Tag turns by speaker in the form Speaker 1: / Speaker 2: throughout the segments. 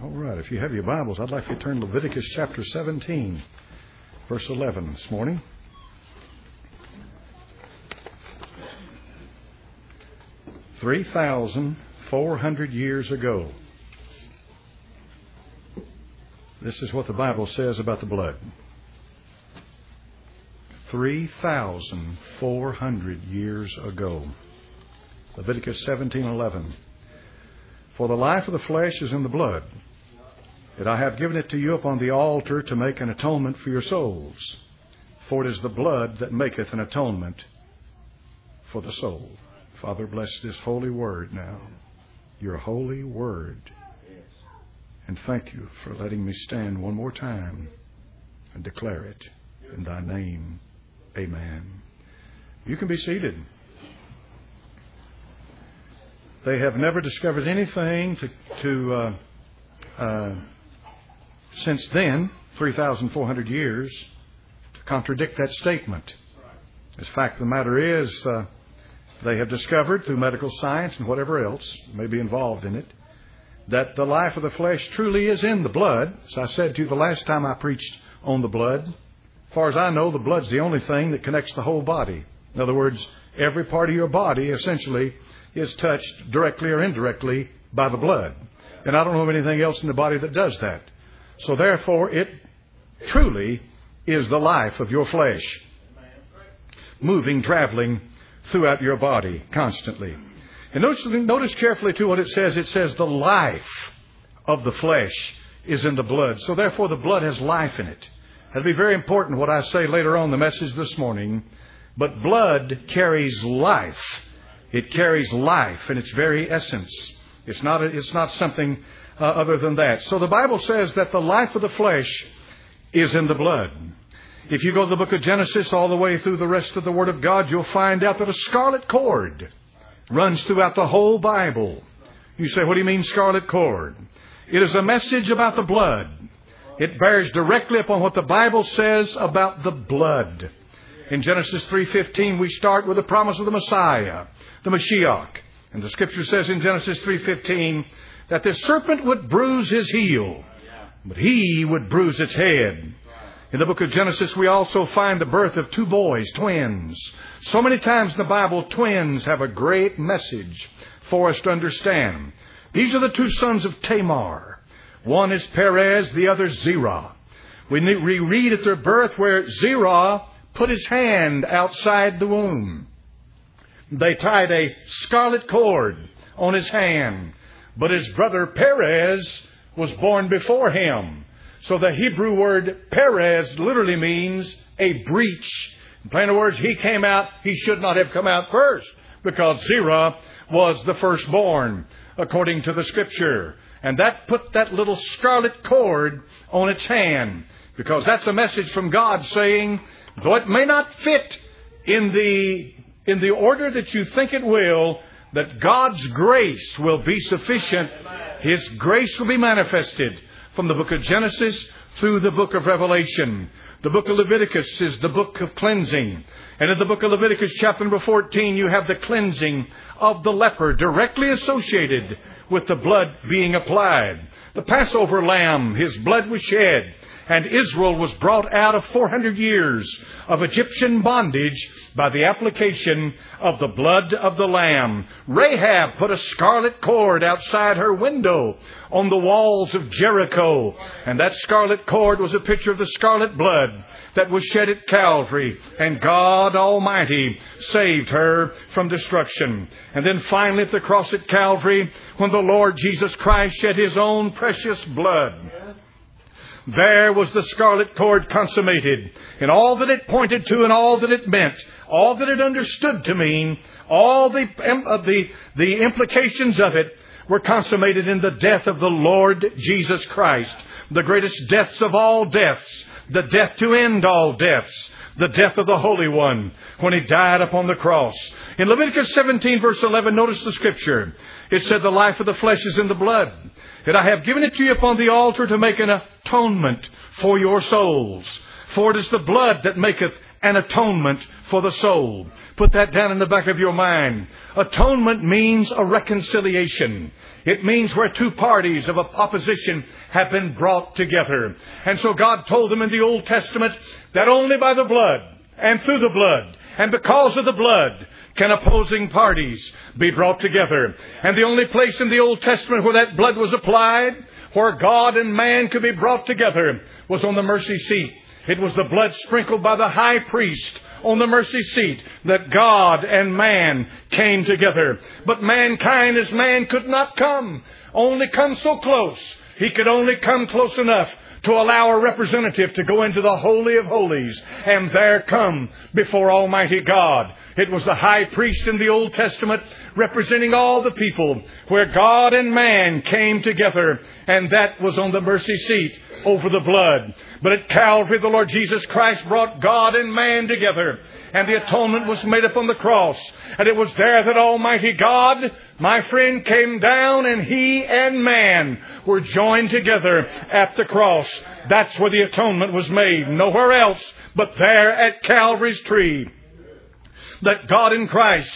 Speaker 1: All right, if you have your Bibles, I'd like you to turn to Leviticus chapter 17, verse 11 this morning. "3,400 years ago." This is what the Bible says about the blood. 3,400 years ago. Leviticus 17:11. "For the life of the flesh is in the blood, that I have given it to you upon the altar to make an atonement for your souls. For it is the blood that maketh an atonement for the soul." Father, bless this holy word now, your holy word. And thank you for letting me stand one more time and declare it in thy name. Amen. You can be seated. They have never discovered anything since then, 3,400 years, to contradict that statement. The fact of the matter is, they have discovered through medical science and whatever else may be involved in it, that the life of the flesh truly is in the blood. As I said to you the last time I preached on the blood, as far as I know, the blood's the only thing that connects the whole body. In other words, every part of your body essentially is touched directly or indirectly by the blood. And I don't know of anything else in the body that does that. So therefore, it truly is the life of your flesh, moving, traveling throughout your body constantly. And notice carefully too what it says. It says the life of the flesh is in the blood. So therefore, the blood has life in it. That'll be very important what I say later on in the message this morning. But blood carries life. It carries life in its very essence. It's not something other than that. So the Bible says that the life of the flesh is in the blood. If you go to the book of Genesis all the way through the rest of the Word of God, you'll find out that a scarlet cord runs throughout the whole Bible. You say, what do you mean scarlet cord? It is a message about the blood. It bears directly upon what the Bible says about the blood. In Genesis 3:15, we start with the promise of the Messiah, the Mashiach. And the Scripture says in Genesis 3:15 that the serpent would bruise his heel, but he would bruise its head. In the book of Genesis, we also find the birth of two boys, twins. So many times in the Bible, twins have a great message for us to understand. These are the two sons of Tamar. One is Perez, the other Zerah. We read at their birth where Zerah put his hand outside the womb. They tied a scarlet cord on his hand, but his brother Perez was born before him. So the Hebrew word Perez literally means a breach. In plain words, he came out, he should not have come out first, because Zerah was the firstborn, according to the Scripture. And that put that little scarlet cord on its hand, because that's a message from God saying, though it may not fit in the order that you think it will, that God's grace will be sufficient. His grace will be manifested from the book of Genesis through the book of Revelation. The book of Leviticus is the book of cleansing. And in the book of Leviticus chapter number 14, you have the cleansing of the leper directly associated with the blood being applied. The Passover lamb, his blood was shed, and Israel was brought out of 400 years of Egyptian bondage by the application of the blood of the lamb. Rahab put a scarlet cord outside her window on the walls of Jericho, and that scarlet cord was a picture of the scarlet blood that was shed at Calvary, and God Almighty saved her from destruction. And then finally at the cross at Calvary, when the Lord Jesus Christ shed His own precious blood, there was the scarlet cord consummated, and all that it pointed to and all that it meant, all that it understood to mean, all the implications of it were consummated in the death of the Lord Jesus Christ, the greatest deaths of all deaths, the death to end all deaths, the death of the Holy One, when He died upon the cross. In Leviticus 17 verse 11, notice the Scripture. It said, the life of the flesh is in the blood, that I have given it to you upon the altar to make an atonement for your souls. For it is the blood that maketh an atonement for the soul. Put that down in the back of your mind. Atonement means a reconciliation. It means where two parties of opposition have been brought together. And so God told them in the Old Testament that only by the blood and through the blood and because of the blood can opposing parties be brought together. And the only place in the Old Testament where that blood was applied, where God and man could be brought together, was on the mercy seat. It was the blood sprinkled by the high priest on the mercy seat that God and man came together. But mankind as man could not only come so close. He could only come close enough to allow a representative to go into the Holy of Holies and there come before Almighty God. It was the high priest in the Old Testament representing all the people where God and man came together, and that was on the mercy seat over the blood. But at Calvary, the Lord Jesus Christ brought God and man together, and the atonement was made upon the cross. And it was there that Almighty God, my friend, came down, and He and man were joined together at the cross. That's where the atonement was made. Nowhere else but there at Calvary's tree. That God in Christ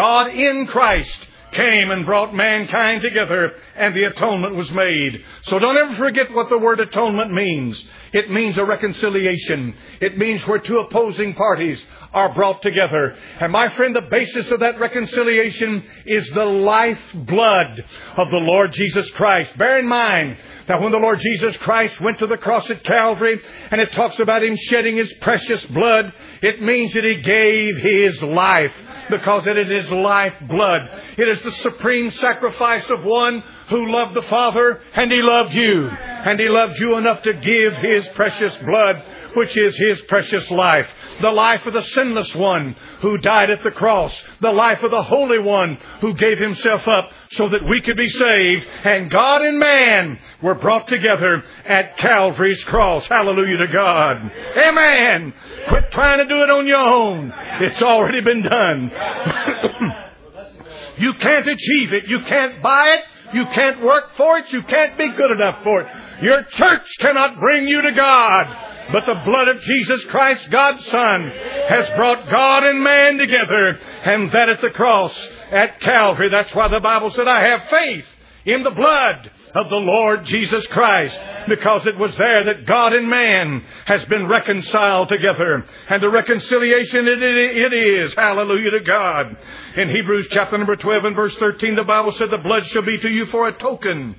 Speaker 1: came and brought mankind together, and the atonement was made. So don't ever forget what the word atonement means. It means a reconciliation. It means where two opposing parties are brought together. And my friend, the basis of that reconciliation is the lifeblood of the Lord Jesus Christ. Bear in mind that when the Lord Jesus Christ went to the cross at Calvary, and it talks about Him shedding His precious blood, it means that He gave His life, because it is His lifeblood. It is the supreme sacrifice of one who loved the Father, and He loved you. And He loved you enough to give His precious blood, which is His precious life. The life of the sinless one who died at the cross. The life of the Holy One who gave Himself up so that we could be saved. And God and man were brought together at Calvary's cross. Hallelujah to God. Amen. Quit trying to do it on your own. It's already been done. You can't achieve it. You can't buy it. You can't work for it. You can't be good enough for it. Your church cannot bring you to God. But the blood of Jesus Christ, God's Son, has brought God and man together, and that at the cross at Calvary. That's why the Bible said, I have faith in the blood of the Lord Jesus Christ, because it was there that God and man has been reconciled together. And the reconciliation it is. Hallelujah to God. In Hebrews chapter number 12 and verse 13, the Bible said, the blood shall be to you for a token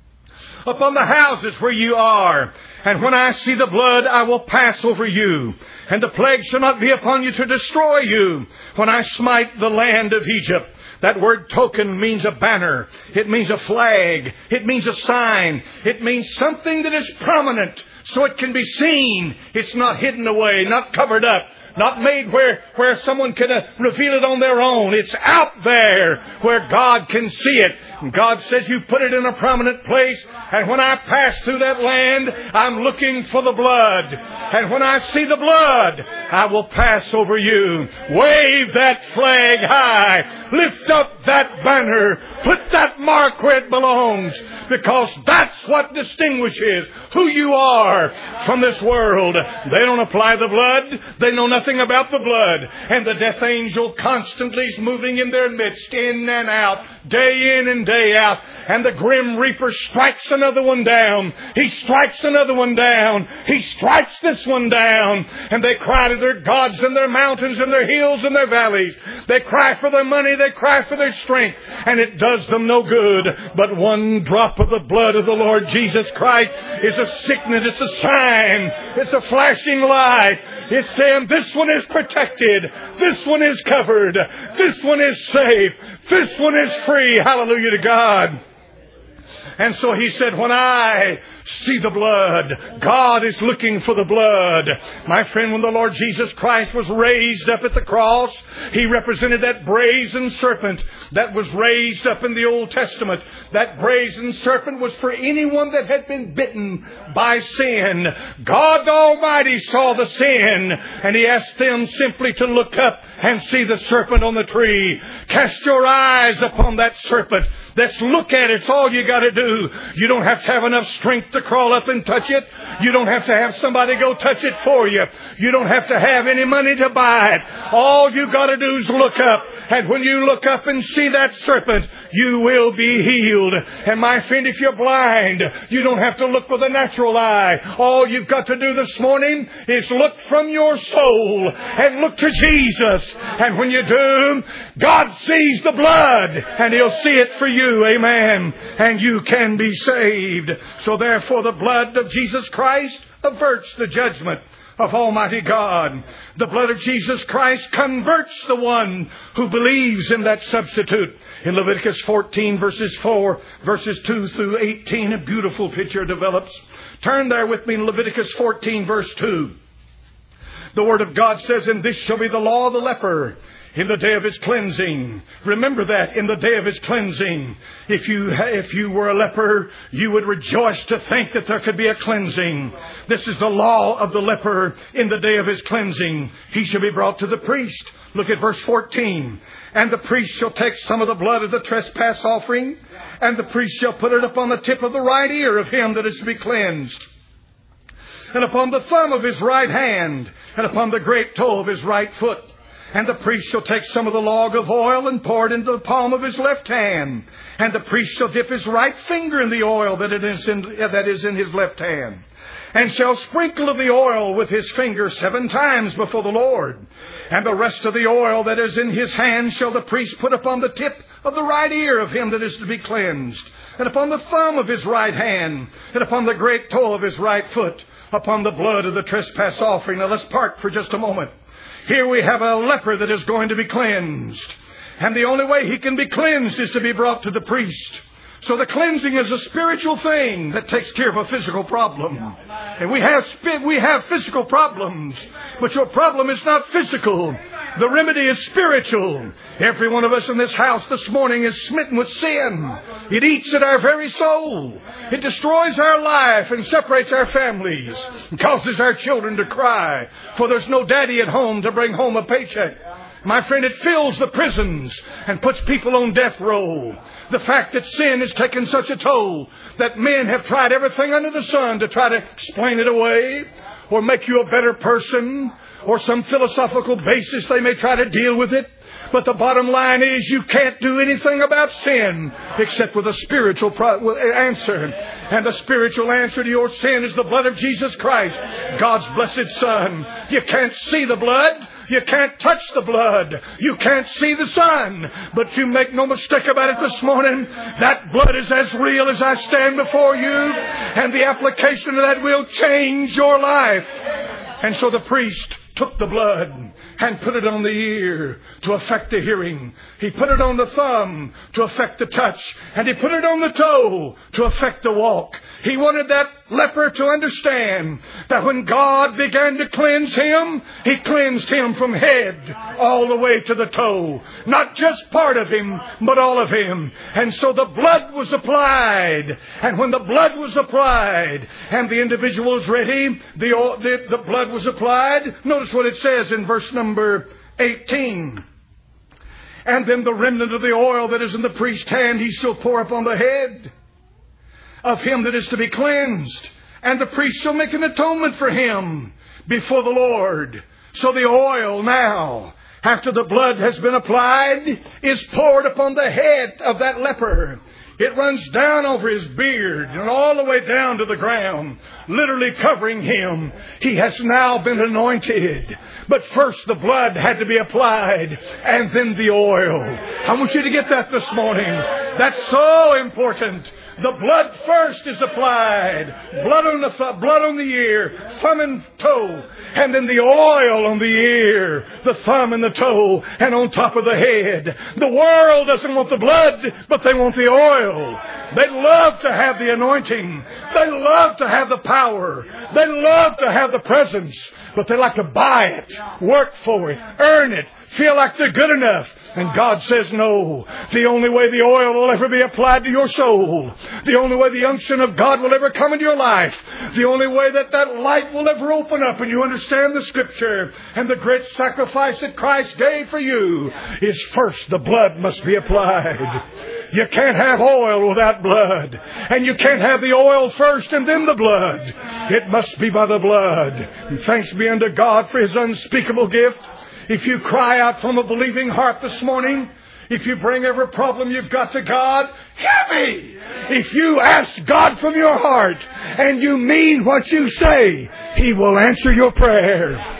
Speaker 1: upon the houses where you are. And when I see the blood, I will pass over you. And the plague shall not be upon you to destroy you when I smite the land of Egypt. That word token means a banner. It means a flag. It means a sign. It means something that is prominent so it can be seen. It's not hidden away, not covered up, not made where someone can reveal it on their own. It's out there where God can see it. And God says you put it in a prominent place. And when I pass through that land, I'm looking for the blood. And when I see the blood, I will pass over you. Wave that flag high. Lift up that banner. Put that mark where it belongs. Because that's what distinguishes who you are from this world. They don't apply the blood. They know nothing about the blood. And the death angel constantly is moving in their midst, in and out, day in and day out. And the grim reaper strikes another one down. He strikes another one down. He strikes this one down. And they cry to their gods and their mountains and their hills and their valleys. They cry for their money. They cry for their strength. And it does them no good. But one drop of the blood of the Lord Jesus Christ is a signet. It's a sign. It's a flashing light. It's saying this one is protected. This one is covered. This one is safe. This one is free. Hallelujah to God. And so he said, when I see the blood, God is looking for the blood. My friend, when the Lord Jesus Christ was raised up at the cross, He represented that brazen serpent that was raised up in the Old Testament. That brazen serpent was for anyone that had been bitten by sin. God Almighty saw the sin, and He asked them simply to look up and see the serpent on the tree. Cast your eyes upon that serpent. Let's look at it. It's all you got to do. You don't have to have enough strength to crawl up and touch it. You don't have to have somebody go touch it for you. You don't have to have any money to buy it. All you got to do is look up. And when you look up and see that serpent, you will be healed. And my friend, if you're blind, you don't have to look with a natural eye. All you've got to do this morning is look from your soul and look to Jesus. And when you do, God sees the blood and He'll see it for you. Amen. And you can be saved. So therefore the blood of Jesus Christ averts the judgment of Almighty God. The blood of Jesus Christ converts the one who believes in that substitute. In Leviticus 14 verses 2 through 18, a beautiful picture develops. Turn there with me in Leviticus 14 verse 2. The Word of God says, "And this shall be the law of the leper in the day of his cleansing." Remember that, in the day of his cleansing. If you were a leper, you would rejoice to think that there could be a cleansing. This is the law of the leper in the day of his cleansing. He shall be brought to the priest. Look at verse 14. "And the priest shall take some of the blood of the trespass offering, and the priest shall put it upon the tip of the right ear of him that is to be cleansed, and upon the thumb of his right hand, and upon the great toe of his right foot. And the priest shall take some of the log of oil and pour it into the palm of his left hand. And the priest shall dip his right finger in the oil that is in his left hand, and shall sprinkle of the oil with his finger 7 times before the Lord. And the rest of the oil that is in his hand shall the priest put upon the tip of the right ear of him that is to be cleansed, and upon the thumb of his right hand, and upon the great toe of his right foot, upon the blood of the trespass offering." Now let's park for just a moment. Here we have a leper that is going to be cleansed. And the only way he can be cleansed is to be brought to the priest. So the cleansing is a spiritual thing that takes care of a physical problem. And we have physical problems, but your problem is not physical. The remedy is spiritual. Every one of us in this house this morning is smitten with sin. It eats at our very soul. It destroys our life and separates our families and causes our children to cry, for there's no daddy at home to bring home a paycheck. My friend, it fills the prisons and puts people on death row. The fact that sin has taken such a toll that men have tried everything under the sun to try to explain it away or make you a better person, or some philosophical basis they may try to deal with it. But the bottom line is you can't do anything about sin except with a spiritual answer. And the spiritual answer to your sin is the blood of Jesus Christ, God's blessed Son. You can't see the blood. You can't touch the blood. You can't see the Son. But you make no mistake about it this morning. That blood is as real as I stand before you. And the application of that will change your life. And so the priest took the blood and put it on the ear to affect the hearing. He put it on the thumb to affect the touch. And he put it on the toe to affect the walk. He wanted that leper to understand that when God began to cleanse him, He cleansed him from head all the way to the toe. Not just part of him, but all of him. And so the blood was applied. And when the blood was applied and the individual was ready, the blood was applied. Notice what it says in verse number 18. "And then the remnant of the oil that is in the priest's hand he shall pour upon the head of him that is to be cleansed. And the priest shall make an atonement for him before the Lord." So the oil now, after the blood has been applied, is poured upon the head of that leper. It runs down over his beard and all the way down to the ground, literally covering him. He has now been anointed. But first the blood had to be applied and then the oil. I want you to get that this morning. That's so important. The blood first is applied. Blood on the ear, thumb and toe. And then the oil on the ear, the thumb and the toe, and on top of the head. The world doesn't want the blood, but they want the oil. They love to have the anointing. They love to have the power. They love to have the presence. But they like to buy it, work for it, earn it, feel like they're good enough. And God says no. The only way the oil will ever be applied to your soul, the only way the unction of God will ever come into your life, the only way that light will ever open up and you understand the Scripture and the great sacrifice that Christ gave for you, is first the blood must be applied. You can't have oil without blood. And you can't have the oil first and then the blood. It must be by the blood. And thanks be unto God for His unspeakable gift. If you cry out from a believing heart this morning, if you bring every problem you've got to God, hear me! If you ask God from your heart and you mean what you say, He will answer your prayer.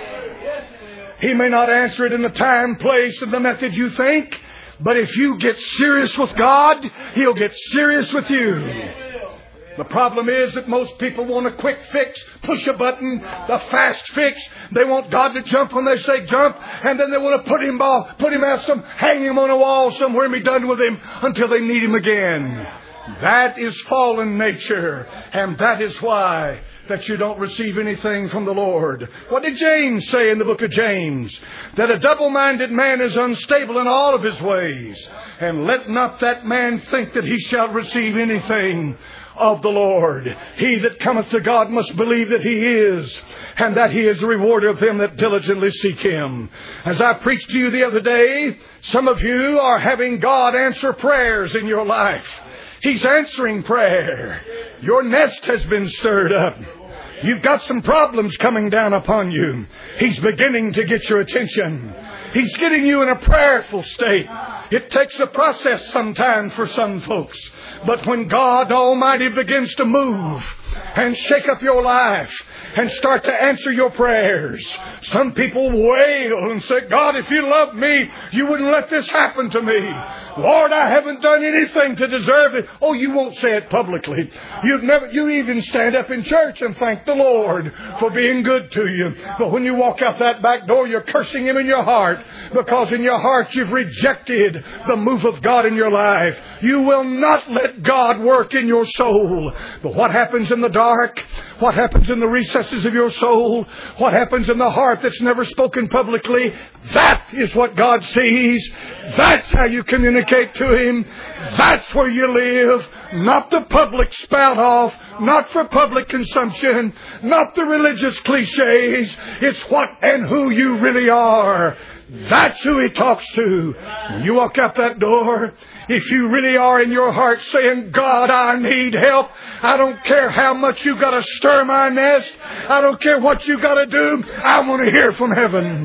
Speaker 1: He may not answer it in the time, place, and the method you think, but if you get serious with God, He'll get serious with you. The problem is that most people want a quick fix, push a button, the fast fix. They want God to jump when they say jump, and then they want to put him out hang him on a wall somewhere and be done with him until they need him again. That is fallen nature, and that is why that you don't receive anything from the Lord. What did James say in the book of James? That a double-minded man is unstable in all of his ways. And let not that man think that he shall receive anything of the Lord. He that cometh to God must believe that He is, and that He is the rewarder of them that diligently seek Him. As I preached to you the other day, some of you are having God answer prayers in your life. He's answering prayer. Your nest has been stirred up. You've got some problems coming down upon you. He's beginning to get your attention. He's getting you in a prayerful state. It takes a process sometimes for some folks. But when God Almighty begins to move and shake up your life and start to answer your prayers, some people wail and say, God, if you loved me, you wouldn't let this happen to me. Lord, I haven't done anything to deserve it. Oh, you won't say it publicly. You even stand up in church and thank the Lord for being good to you. But when you walk out that back door, you're cursing Him in your heart, because in your heart you've rejected the move of God in your life. You will not let God work in your soul. But what happens in the dark? What happens in the recesses of your soul? What happens in the heart that's never spoken publicly? That is what God sees. That's how you communicate to Him. That's where you live. Not the public spout off. Not for public consumption. Not the religious cliches. It's what and who you really are. That's who He talks to. When you walk out that door, if you really are in your heart saying, God, I need help. I don't care how much you got to stir my nest. I don't care what you got to do. I want to hear from heaven.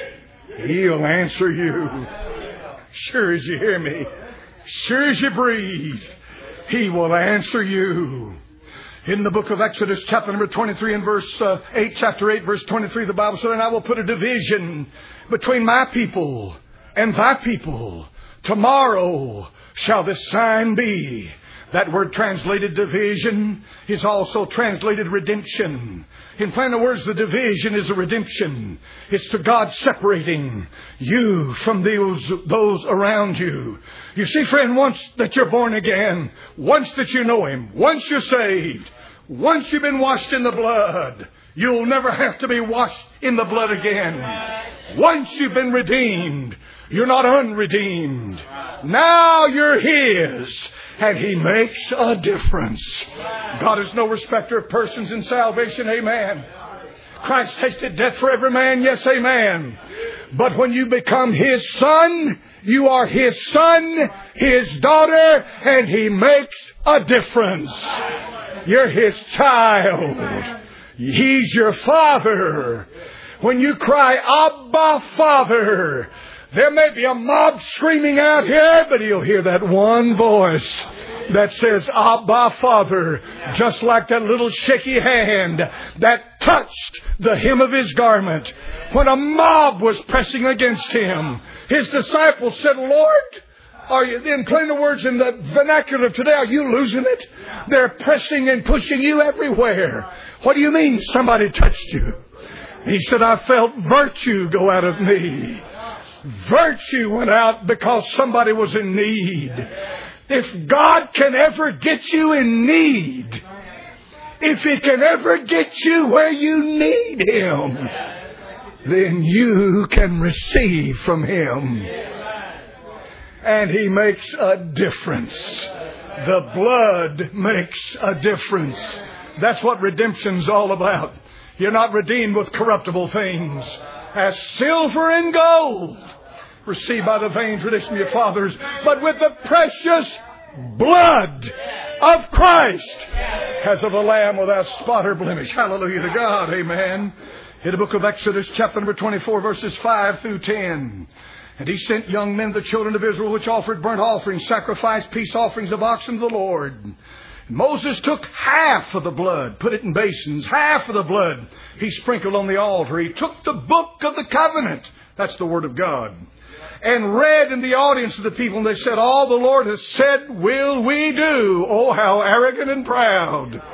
Speaker 1: He'll answer you. Sure as you hear me, sure as you breathe, He will answer you. In the book of Exodus, chapter number 23 and verse 8, chapter 8, verse 23, the Bible said, and I will put a division between my people and thy people. Tomorrow shall this sign be. That word translated division is also translated redemption. In plain words, the division is a redemption. It's to God separating you from those around you. You see, friend, once that you're born again, once that you know Him, once you're saved, once you've been washed in the blood, you'll never have to be washed in the blood again. Once you've been redeemed, you're not unredeemed. Now you're His. And He makes a difference. God is no respecter of persons in salvation. Amen. Christ tasted death for every man. Yes, amen. But when you become His son, you are His son, His daughter, and He makes a difference. You're His child. He's your Father. When you cry, Abba, Father, there may be a mob screaming out here, but He'll hear that one voice that says, Abba, Father, just like that little shaky hand that touched the hem of His garment. When a mob was pressing against Him, His disciples said, Lord, are you, in plainer words, in the vernacular of today, are you losing it? They're pressing and pushing you everywhere. What do you mean somebody touched you? He said, I felt virtue go out of me. Virtue went out because somebody was in need. If God can ever get you in need, if He can ever get you where you need Him, then you can receive from Him. And He makes a difference. The blood makes a difference. That's what redemption's all about. You're not redeemed with corruptible things, as silver and gold, received by the vain tradition of your fathers, but with the precious blood of Christ as of a lamb without spot or blemish. Hallelujah to God. Amen. In the book of Exodus, chapter number 24, verses 5 through 10. And he sent young men, the children of Israel, which offered burnt offerings, sacrificed peace offerings of oxen to the Lord. And Moses took half of the blood, put it in basins, half of the blood he sprinkled on the altar. He took the book of the covenant, that's the word of God, and read in the audience of the people, and they said, all the Lord has said will we do. Oh, how arrogant and proud.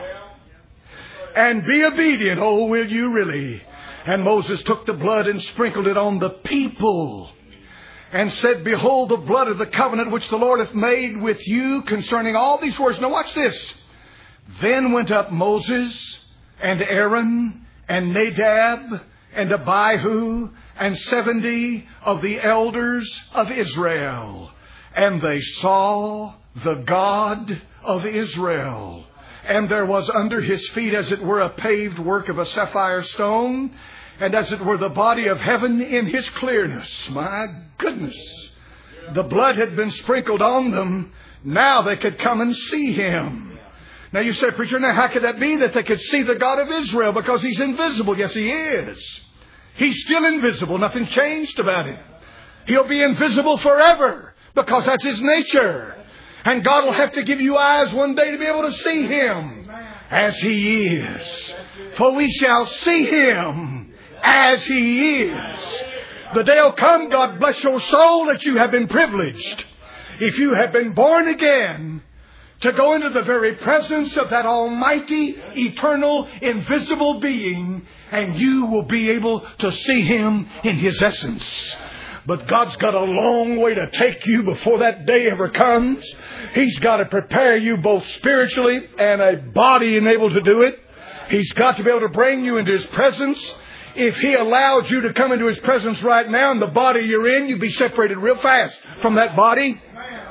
Speaker 1: And be obedient. Oh, will you really? And Moses took the blood and sprinkled it on the people, and said, behold the blood of the covenant which the Lord hath made with you concerning all these words. Now watch this. Then went up Moses and Aaron and Nadab and Abihu and 70 of the elders of Israel. And they saw the God of Israel. And there was under his feet as it were a paved work of a sapphire stone, and as it were the body of heaven in his clearness. My goodness. The blood had been sprinkled on them. Now they could come and see him. Now you say, preacher, now how could that be that they could see the God of Israel? Because he's invisible. Yes, he is. He's still invisible. Nothing changed about him. He'll be invisible forever because that's his nature. And God will have to give you eyes one day to be able to see him as he is. For we shall see him as he is. The day will come, God bless your soul, that you have been privileged, if you have been born again, to go into the very presence of that almighty, eternal, invisible being, and you will be able to see him in his essence. But God's got a long way to take you before that day ever comes. He's got to prepare you both spiritually and a body enabled to do it. He's got to be able to bring you into his presence. If he allowed you to come into his presence right now and the body you're in, you'd be separated real fast from that body.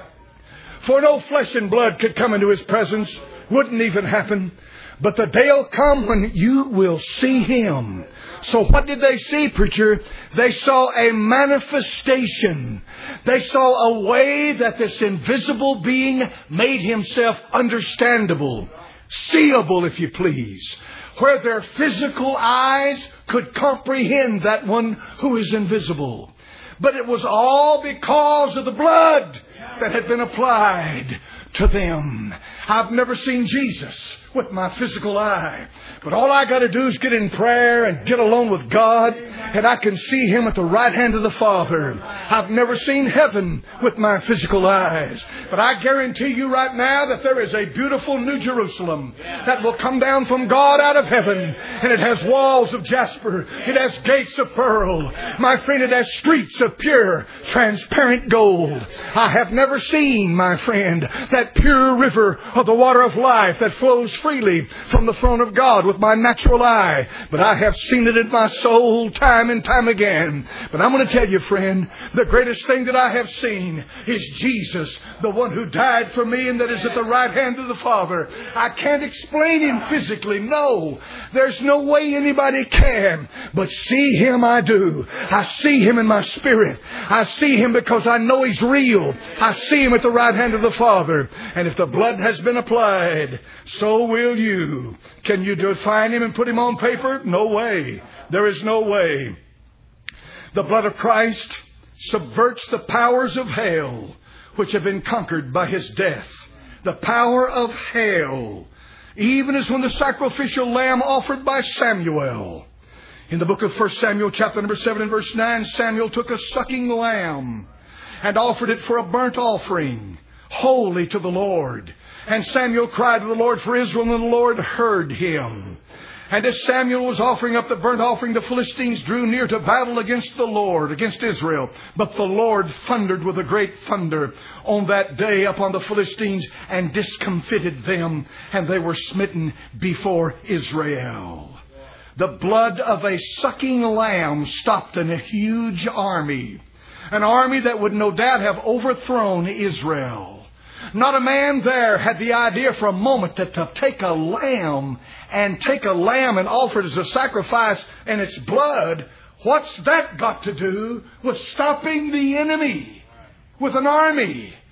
Speaker 1: For no flesh and blood could come into his presence. Wouldn't even happen. But the day will come when you will see him. So what did they see, preacher? They saw a manifestation. They saw a way that this invisible being made himself understandable, seeable, if you please, where their physical eyes could comprehend that one who is invisible. But it was all because of the blood that had been applied to them. I've never seen Jesus with my physical eye. But all I got to do is get in prayer and get alone with God, and I can see him at the right hand of the Father. I've never seen heaven with my physical eyes. But I guarantee you right now that there is a beautiful New Jerusalem that will come down from God out of heaven. And it has walls of jasper. It has gates of pearl. My friend, it has streets of pure, transparent gold. I have never seen, my friend, that pure river of the water of life that flows freely from the throne of God with my natural eye. But I have seen it in my soul time and time again. But I'm going to tell you, friend, the greatest thing that I have seen is Jesus, the one who died for me and that is at the right hand of the Father. I can't explain him physically. No, there's no way anybody can. But see him I do. I see him in my spirit. I see him because I know he's real. I see him at the right hand of the Father. And if the blood has been applied, so will you. Can you define him and put him on paper? No way. There is no way. The blood of Christ subverts the powers of hell which have been conquered by his death. The power of hell. Even as when the sacrificial lamb offered by Samuel. In the book of 1 Samuel chapter number 7 and verse 9, Samuel took a sucking lamb and offered it for a burnt offering, holy to the Lord. And Samuel cried to the Lord for Israel, and the Lord heard him. And as Samuel was offering up the burnt offering, the Philistines drew near to battle against the Lord, against Israel. But the Lord thundered with a great thunder on that day upon the Philistines and discomfited them, and they were smitten before Israel. The blood of a sucking lamb stopped a huge army. An army that would no doubt have overthrown Israel. Not a man there had the idea for a moment that to take a lamb and offer it as a sacrifice and its blood, what's that got to do with stopping the enemy with an army?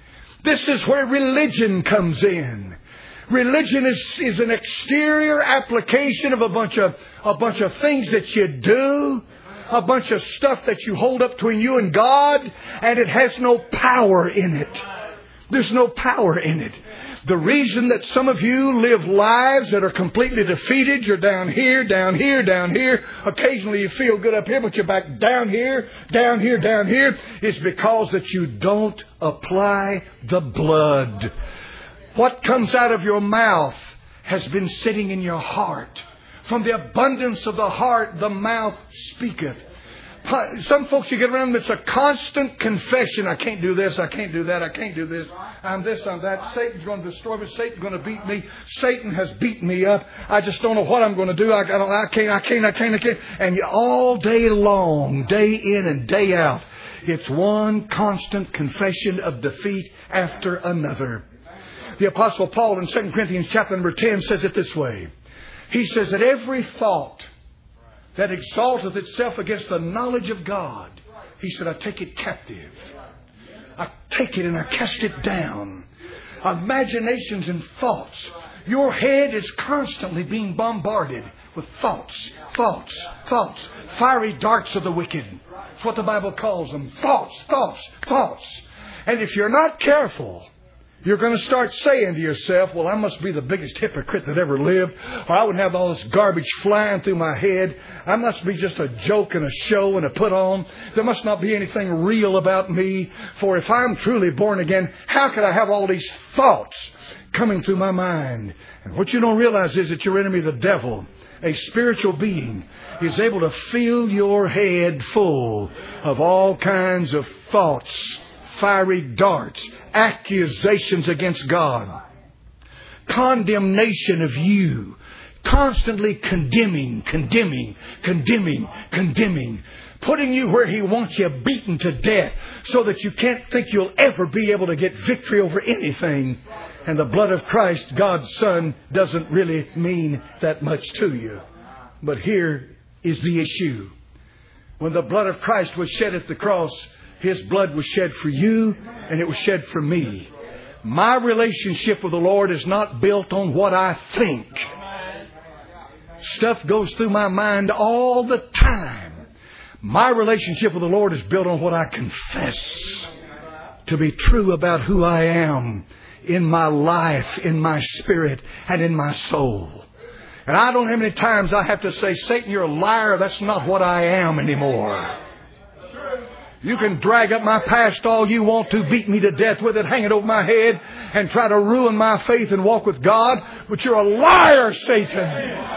Speaker 1: This is where religion comes in. Religion is an exterior application of a bunch of things that you do, a bunch of stuff that you hold up between you and God, and it has no power in it. There's no power in it. The reason that some of you live lives that are completely defeated, you're down here, down here, down here. Occasionally you feel good up here, but you're back down here, down here, down here, is because that you don't apply the blood. What comes out of your mouth has been sitting in your heart. From the abundance of the heart, the mouth speaketh. Some folks, you get around them, it's a constant confession. I can't do this, I can't do that, I can't do this. I'm this, I'm that. Satan's going to destroy me. Satan's going to beat me. Satan has beaten me up. I just don't know what I'm going to do. I can't. And all day long, day in and day out, it's one constant confession of defeat after another. The Apostle Paul in 2 Corinthians chapter number 10 says it this way. He says that every thought that exalteth itself against the knowledge of God, he said, I take it captive. I take it and I cast it down. Imaginations and thoughts. Your head is constantly being bombarded with thoughts. Fiery darts of the wicked. That's what the Bible calls them. Thoughts. And if you're not careful, you're going to start saying to yourself, well, I must be the biggest hypocrite that ever lived, or I wouldn't have all this garbage flying through my head. I must be just a joke and a show and a put on. There must not be anything real about me. For if I'm truly born again, how could I have all these thoughts coming through my mind? And what you don't realize is that your enemy, the devil, a spiritual being, is able to fill your head full of all kinds of thoughts, fiery darts, accusations against God, condemnation of you, constantly condemning, putting you where He wants you, beaten to death, so that you can't think you'll ever be able to get victory over anything. And the blood of Christ, God's Son, doesn't really mean that much to you. But here is the issue. When the blood of Christ was shed at the cross, His blood was shed for you, and it was shed for me. My relationship with the Lord is not built on what I think. Stuff goes through my mind all the time. My relationship with the Lord is built on what I confess to be true about who I am in my life, in my spirit, and in my soul. And I don't know how many times I have to say, Satan, you're a liar. That's not what I am anymore. You can drag up my past all you want to, beat me to death with it, hang it over my head, and try to ruin my faith and walk with God. But you're a liar, Satan.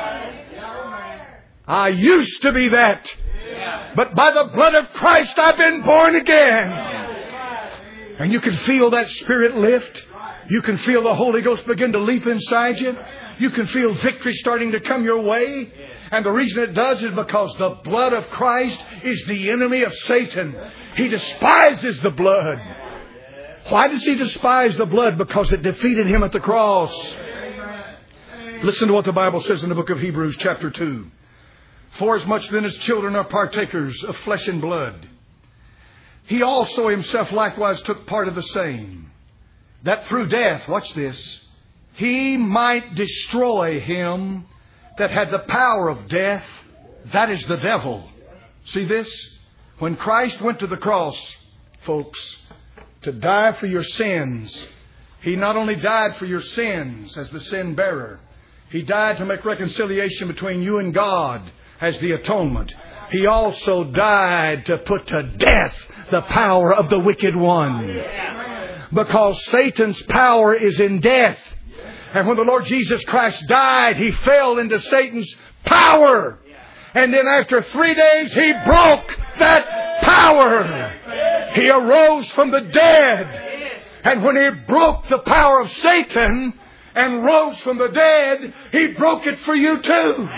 Speaker 1: I used to be that. But by the blood of Christ, I've been born again. And you can feel that Spirit lift. You can feel the Holy Ghost begin to leap inside you. You can feel victory starting to come your way. And the reason it does is because the blood of Christ is the enemy of Satan. He despises the blood. Why does he despise the blood? Because it defeated him at the cross. Listen to what the Bible says in the book of Hebrews chapter 2. For as much then as children are partakers of flesh and blood, He also Himself likewise took part of the same, that through death, watch this, He might destroy him that had the power of death, that is the devil. See this? When Christ went to the cross, folks, to die for your sins, He not only died for your sins as the sin bearer, He died to make reconciliation between you and God as the atonement. He also died to put to death the power of the wicked one. Because Satan's power is in death. And when the Lord Jesus Christ died, He fell into Satan's power. And then after 3 days, He broke that power. He arose from the dead. And when He broke the power of Satan and rose from the dead, He broke it for you too.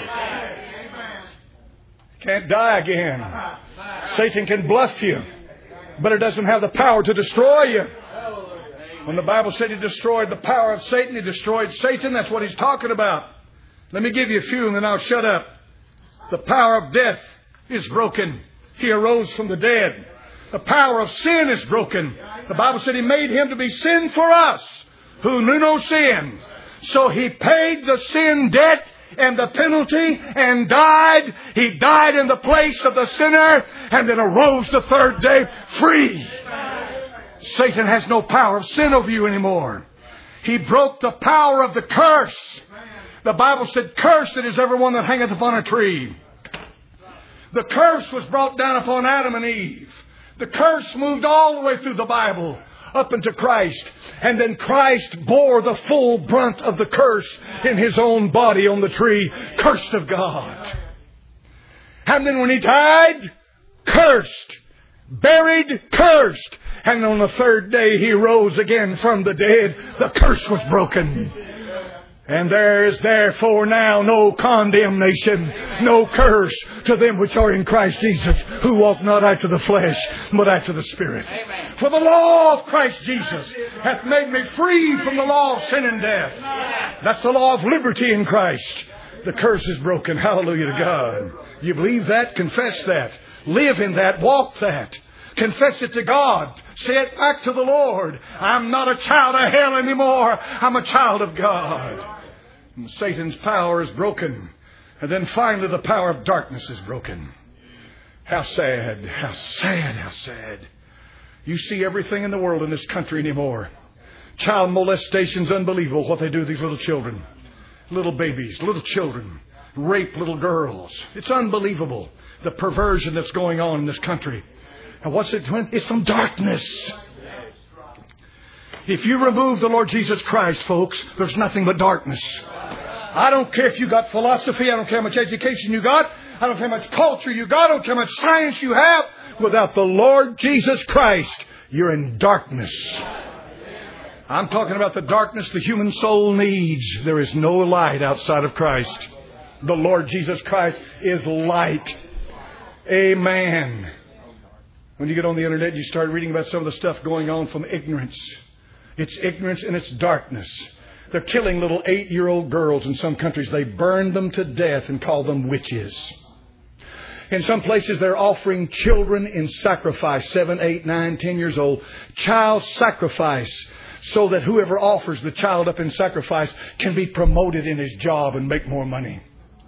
Speaker 1: Can't die again. Satan can bluff you, but it doesn't have the power to destroy you. When the Bible said He destroyed the power of Satan, He destroyed Satan. That's what He's talking about. Let me give you a few and then I'll shut up. The power of death is broken. He arose from the dead. The power of sin is broken. The Bible said He made Him to be sin for us who knew no sin. So He paid the sin debt and the penalty and died. He died in the place of the sinner and then arose the third day free. Satan has no power of sin over you anymore. He broke the power of the curse. The Bible said, "Cursed is everyone that hangeth upon a tree." The curse was brought down upon Adam and Eve. The curse moved all the way through the Bible up into Christ. And then Christ bore the full brunt of the curse in His own body on the tree. Cursed of God. And then when He died, cursed. Buried, cursed. And on the third day He rose again from the dead. The curse was broken. And there is therefore now no condemnation, no curse to them which are in Christ Jesus, who walk not after the flesh, but after the Spirit. Amen. For the law of Christ Jesus hath made me free from the law of sin and death. That's the law of liberty in Christ. The curse is broken. Hallelujah to God. You believe that? Confess that. Live in that. Walk that. Confess it to God. Say it back to the Lord. I'm not a child of hell anymore. I'm a child of God. And Satan's power is broken. And then finally the power of darkness is broken. How sad, how sad, how sad. You see everything in the world in this country anymore. Child molestation's unbelievable what they do to these little children. Little babies, little children. Rape little girls. It's unbelievable. The perversion that's going on in this country. And what's it doing? It's from darkness. If you remove the Lord Jesus Christ, folks, there's nothing but darkness. I don't care if you got philosophy. I don't care how much education you got. I don't care how much culture you got. I don't care how much science you have. Without the Lord Jesus Christ, you're in darkness. I'm talking about the darkness the human soul needs. There is no light outside of Christ. The Lord Jesus Christ is light. Amen. When you get on the internet, you start reading about some of the stuff going on from ignorance. It's ignorance and it's darkness. They're killing little 8-year-old girls in some countries. They burn them to death and call them witches. In some places, they're offering children in sacrifice, 7, 8, 9, 10 years old. Child sacrifice, so that whoever offers the child up in sacrifice can be promoted in his job and make more money.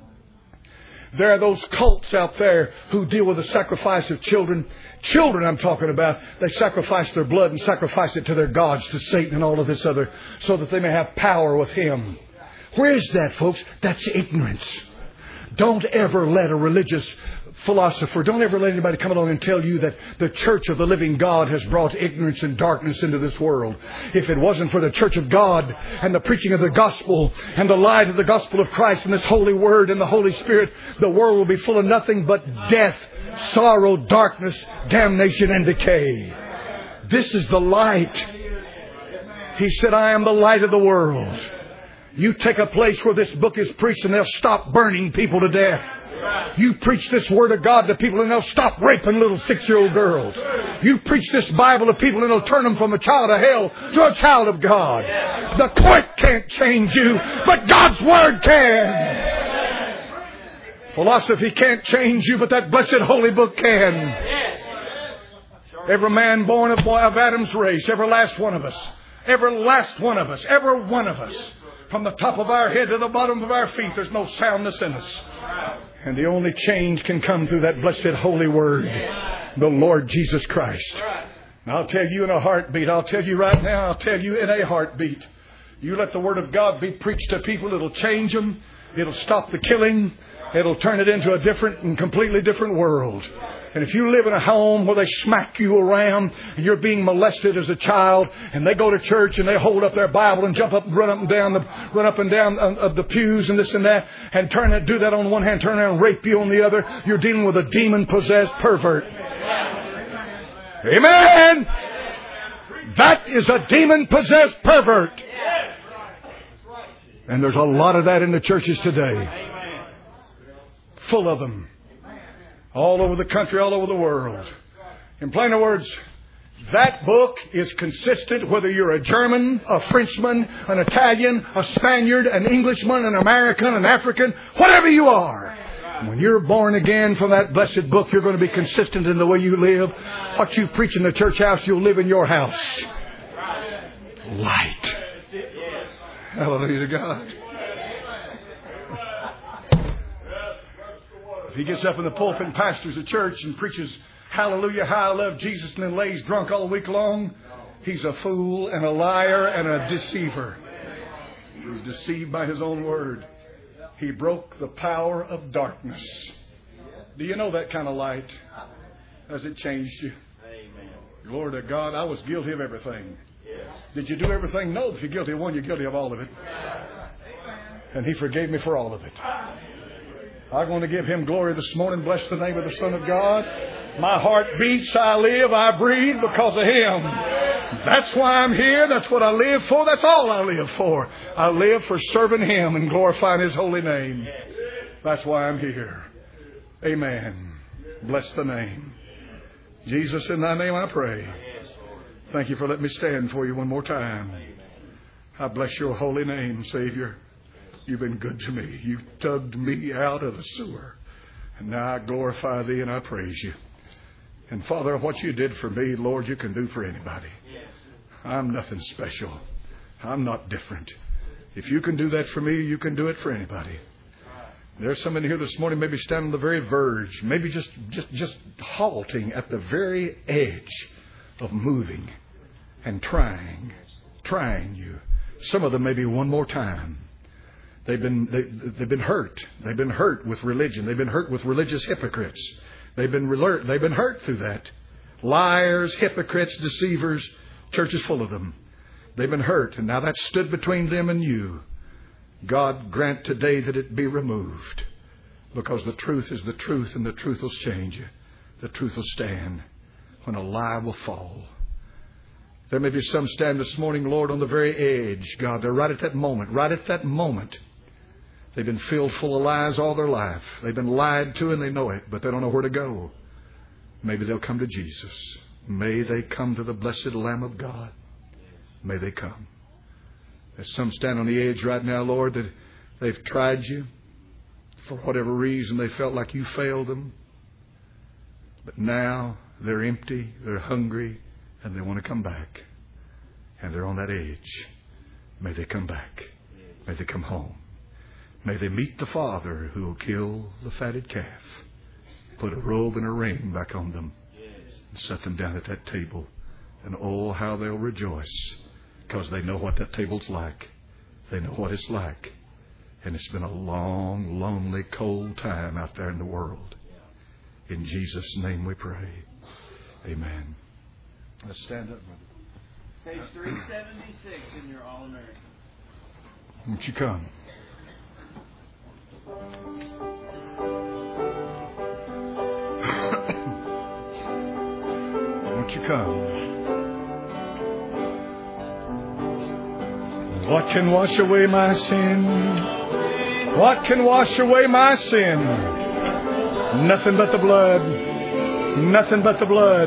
Speaker 1: There are those cults out there who deal with the sacrifice of children. Children I'm talking about, they sacrifice their blood and sacrifice it to their gods, to Satan and all of this other, so that they may have power with him. Where is that, folks? That's ignorance. Don't ever let a religious philosopher, don't ever let anybody come along and tell you that the church of the living God has brought ignorance and darkness into this world. If it wasn't for the church of God and the preaching of the gospel and the light of the gospel of Christ and this holy word and the Holy Spirit, the world will be full of nothing but death, sorrow, darkness, damnation, and decay. This is the light. He said, I am the light of the world. You take a place where this book is preached and they'll stop burning people to death. You preach this word of God to people and they'll stop raping little 6-year-old girls. You preach this Bible to people and it'll turn them from a child of hell to a child of God. The court can't change you, but God's word can. Philosophy can't change you, but that blessed holy book can. Every man born of Adam's race, every last one of us, every last one of us, every one of us, from the top of our head to the bottom of our feet, there's no soundness in us. And the only change can come through that blessed holy word, the Lord Jesus Christ. And I'll tell you in a heartbeat, I'll tell you right now, I'll tell you in a heartbeat. You let the word of God be preached to people, it'll change them. It'll stop the killing. It'll turn it into a different and completely different world. And if you live in a home where they smack you around and you're being molested as a child, and they go to church and they hold up their Bible and jump up and run up and down of the pews and this and that, and do that on one hand, turn around and rape you on the other, you're dealing with a demon-possessed pervert. Amen. That is a demon-possessed pervert. And there's a lot of that in the churches today. Full of them. All over the country, all over the world. In plain words, that book is consistent whether you're a German, a Frenchman, an Italian, a Spaniard, an Englishman, an American, an African, whatever you are. When you're born again from that blessed book, you're going to be consistent in the way you live. What you preach in the church house, you'll live in your house. Light. Hallelujah to God. If he gets up in the pulpit and pastors a church and preaches, hallelujah, how I love Jesus, and then lays drunk all week long, he's a fool and a liar and a deceiver. He's deceived by his own word. He broke the power of darkness. Do you know that kind of light? Has it changed you? Glory to God. I was guilty of everything. Did you do everything? No. If you're guilty of one, you're guilty of all of it. And he forgave me for all of it. I'm going to give him glory this morning. Bless the name of the Son of God. My heart beats, I live, I breathe because of him. That's why I'm here. That's what I live for. That's all I live for. I live for serving him and glorifying his holy name. That's why I'm here. Amen. Bless the name. Jesus, in thy name I pray. Thank you for letting me stand for you one more time. I bless your holy name, Savior. You've been good to me. You tugged me out of the sewer. And now I glorify thee and I praise you. And Father, what you did for me, Lord, you can do for anybody. I'm nothing special. I'm not different. If you can do that for me, you can do it for anybody. There's somebody here this morning maybe standing on the very verge, maybe just halting at the very edge of moving and trying you. Some of them maybe one more time. They've been hurt. They've been hurt with religion. They've been hurt with religious hypocrites. They've been hurt through that. Liars, hypocrites, deceivers, churches full of them. They've been hurt, and now that's stood between them and you. God grant today that it be removed, because the truth is the truth, and the truth will change you. The truth will stand when a lie will fall. There may be some stand this morning, Lord, on the very edge. God, they're right at that moment. They've been filled full of lies all their life. They've been lied to and they know it, but they don't know where to go. Maybe they'll come to Jesus. May they come to the blessed Lamb of God. May they come. There's some stand on the edge right now, Lord, that they've tried you. For whatever reason, they felt like you failed them. But now they're empty, they're hungry, and they want to come back. And they're on that edge. May they come back. May they come home. May they meet the Father who will kill the fatted calf, put a robe and a ring back on them, and set them down at that table. And oh, how they'll rejoice, because they know what that table's like. They know what it's like. And it's been a long, lonely, cold time out there in the world. In Jesus' name we pray. Amen. Let's stand up, brother.
Speaker 2: Page 376 in your All-American.
Speaker 1: Won't you come? Won't you come? What can wash away my sin? What can wash away my sin? Nothing but the blood. Nothing but the blood.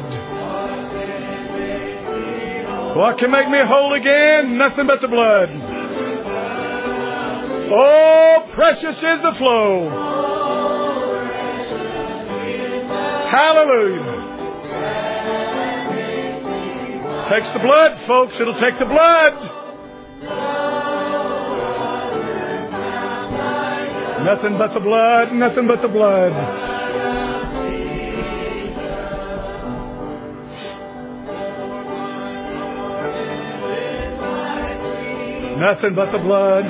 Speaker 1: What can make me whole again? Nothing but the blood. Oh, precious is the flow. Hallelujah. Takes the blood, folks. It'll take the blood. Nothing but the blood. Nothing but the blood. Nothing but the blood.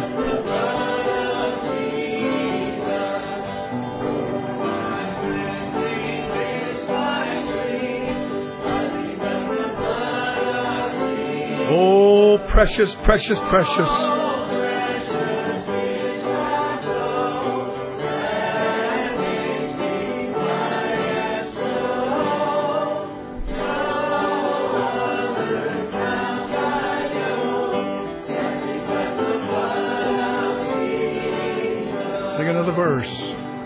Speaker 1: Oh, precious, precious, precious. Sing another verse.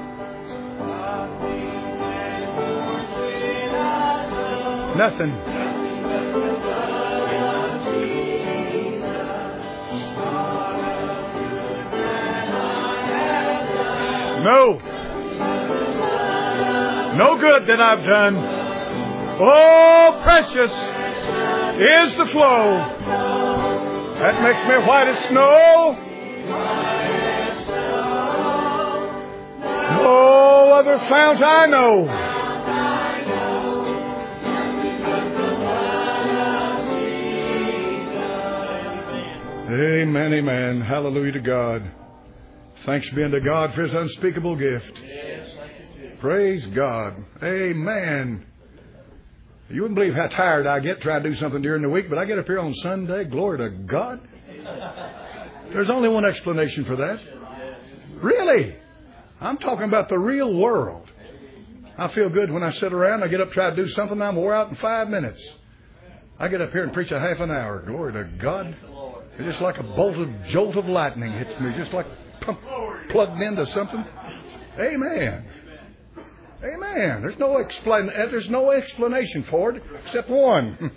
Speaker 1: Nothing. No. no good that I've done. Oh, precious is the flow that makes me white as snow. No other fount I know. Amen, amen. Hallelujah to God. Thanks be unto God for His unspeakable gift. Praise God. Amen. You wouldn't believe how tired I get trying to do something during the week, but I get up here on Sunday. Glory to God. There's only one explanation for that. Really? I'm talking about the real world. I feel good when I sit around. I get up, try to do something. I'm wore out in 5 minutes. I get up here and preach a half an hour. Glory to God. It's just like a jolt of lightning hits me. Just like plugged into something. Amen. Amen. There's no explanation for it except one.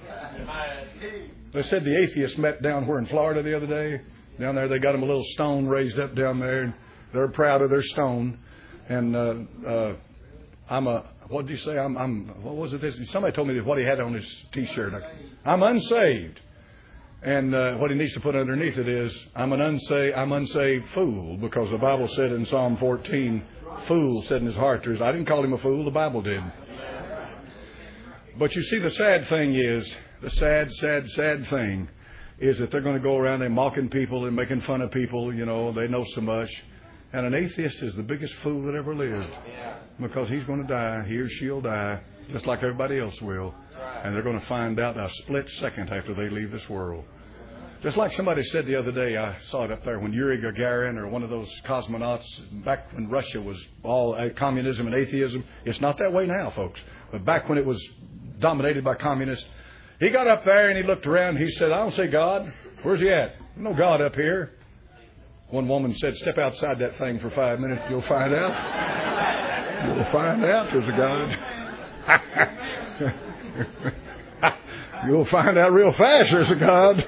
Speaker 1: They said the atheists met down here in Florida the other day. Down there, they got them a little stone raised up down there, and they're proud of their stone. And what did you say? What was it? Somebody told me what he had on his T-shirt. I'm unsaved. And what he needs to put underneath it is, I'm unsaved fool, because the Bible said in Psalm 14, fool said in his heart, I didn't call him a fool, the Bible did. But you see, the sad thing is, the sad thing is that they're going to go around there mocking people and making fun of people. You know, they know so much. And an atheist is the biggest fool that ever lived, because he's going to die. He or she'll die, just like everybody else will. And they're going to find out a split second after they leave this world. Just like somebody said the other day, I saw it up there, when Yuri Gagarin or one of those cosmonauts, back when Russia was all communism and atheism. It's not that way now, folks. But back when it was dominated by communists, he got up there and he looked around. He said, I don't see God. Where's He at? No God up here. One woman said, step outside that thing for 5 minutes. You'll find out. You'll find out there's a God. You'll find out real fast there's a God.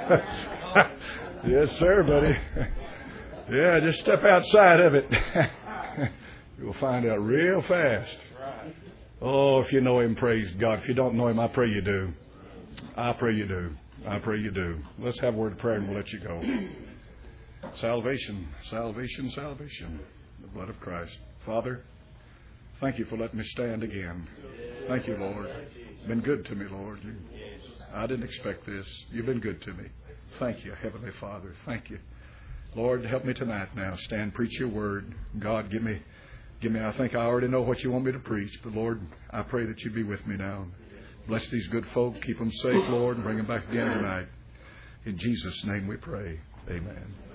Speaker 1: Yes, sir, buddy. Yeah, just step outside of it. You'll find out real fast. Oh, if you know Him, praise God. If you don't know Him, I pray you do. I pray you do. I pray you do. Let's have a word of prayer and we'll let you go. Salvation, salvation, salvation. The blood of Christ. Father, thank you for letting me stand again. Thank you, Lord. Been good to me, Lord. I didn't expect this. You've been good to me. Thank you, Heavenly Father. Thank you. Lord, help me tonight now. Stand, preach your word. God, give me, I think I already know what you want me to preach, but Lord, I pray that you be with me now. Bless these good folk. Keep them safe, Lord, and bring them back again tonight. In Jesus' name we pray. Amen.